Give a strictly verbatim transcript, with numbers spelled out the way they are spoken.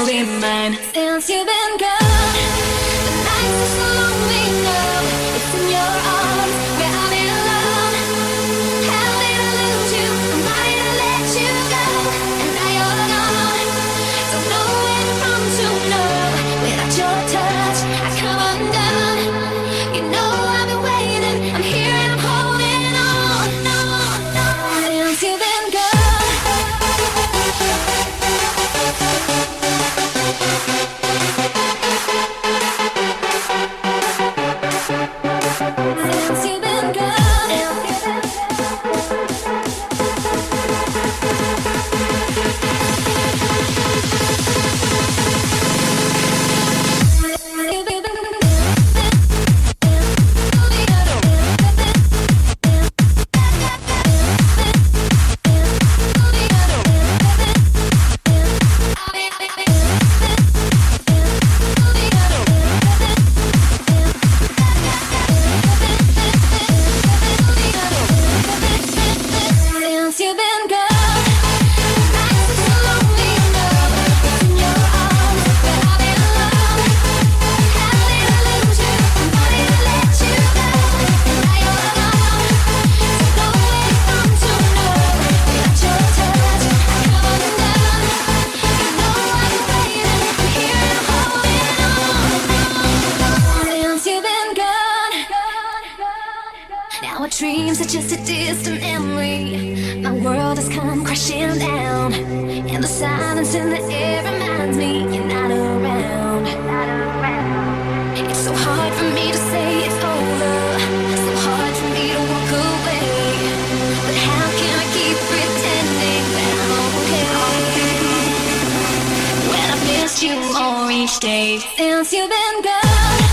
you'll be mine. Since you've been gone, the nights are so lonely now. It's in your arms where I'm alone. How did I lose you? Why did I let you go? And now you're gone. Don't know where to run to, no. Without your touch, I come undone. You know I've been waiting. I'm here and I'm holding on. No, no. Since you've been gone. Since you've been gone. Since you've been gone, the nights are so lonely now. It's in your arms where I've been alone. How did I lose you? Why did I let you go? And now you're gone. Don't know where to run to, no. Without your touch, I come undone. You know I've been waiting. I'm here and I'm holding on. Since you've been gone. Now our dreams are just a distant memory. My world has come crashing down, and the silence in the air reminds me you're not around. It's so hard for me to say it's over, so hard for me to walk away. But how can I keep pretending that I'm okay when I've missed you more each day since you've been gone?